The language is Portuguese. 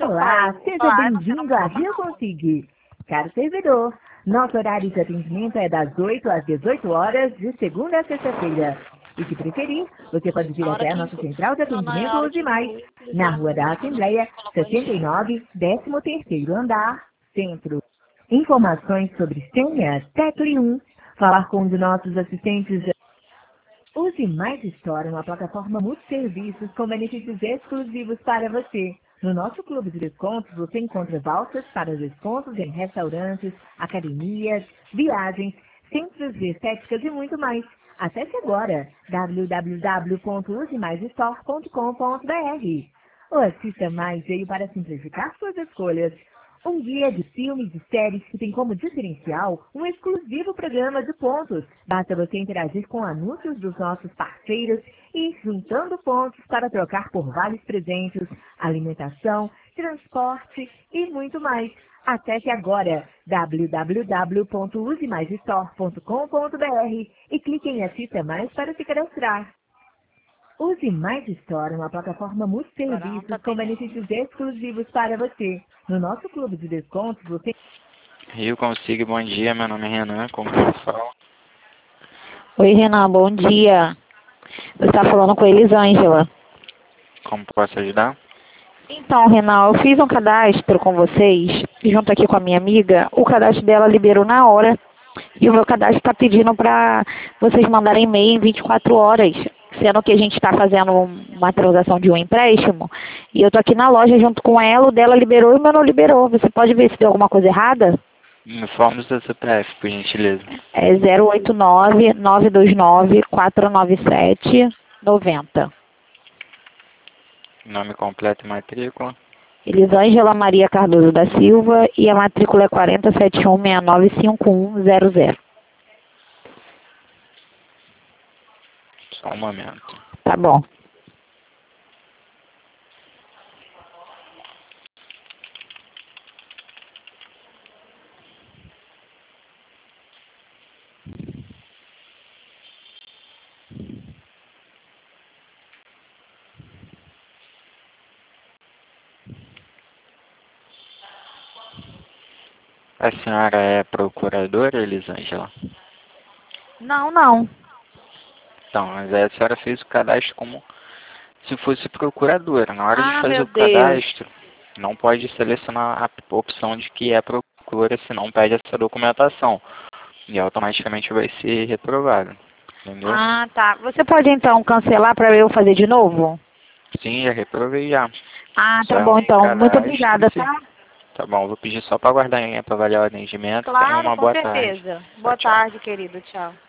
Olá, seja bem-vindo à Rio Consig. Caro servidor, nosso horário de atendimento é das 8 às 18 horas, de segunda a sexta-feira. E se preferir, você pode vir até a nossa central de atendimento Use Mais, na Rua da Assembleia, 69, 13º andar, Centro. Informações sobre senha, tecle 1, falar com um de nossos assistentes. Use Mais Store, uma plataforma multi-serviços com benefícios exclusivos para você. No nosso clube de descontos, você encontra vouchers para descontos em restaurantes, academias, viagens, centros de estéticas e muito mais. Acesse agora www.usemaisstore.com.br. O Assista Mais veio para simplificar suas escolhas. Um guia de filmes e séries que tem como diferencial um exclusivo programa de pontos. Basta você interagir com anúncios dos nossos parceiros e ir juntando pontos para trocar por vales presentes, alimentação, transporte e muito mais. Acesse agora www.usemaisstore.com.br e clique em Assista Mais para se cadastrar. Use Mais Store, uma plataforma multi-serviços com benefícios exclusivos para você. No nosso clube de descontos, você... Rio Consig, bom dia, meu nome é Renan, como que eu falo? Oi, Renan, bom dia. Você está falando com a Elisângela. Como posso ajudar? Então, Renan, eu fiz um cadastro com vocês, junto aqui com a minha amiga. O cadastro dela liberou na hora. E o meu cadastro está pedindo para vocês mandarem e-mail em 24 horas. Sendo que a gente está fazendo uma transação de um empréstimo. E eu estou aqui na loja junto com ela, o dela liberou e o meu não liberou. Você pode ver se deu alguma coisa errada? Informe o seu CPF, por gentileza. É 089-929-497-90. Nome completo e matrícula. Elisângela Maria Cardoso da Silva e a matrícula é 4071695100. Só um momento. Tá bom. A senhora é procuradora, Elisângela? Não, não. Então, mas aí a senhora fez o cadastro como se fosse procuradora. Na hora de fazer meu o cadastro, não pode selecionar a opção de que é procura, senão pede essa documentação. E automaticamente vai ser reprovado. Entendeu? Ah, tá. Você pode então cancelar para eu fazer de novo? Sim, já reprovei já. Ah, tá Só bom então. Muito cadastro, obrigada, sim. tá? Tá bom, vou pedir só para aguardar para avaliar o atendimento. Tenha Claro, uma com boa tarde. certeza. Boa Tchau. tarde, querido. Tchau.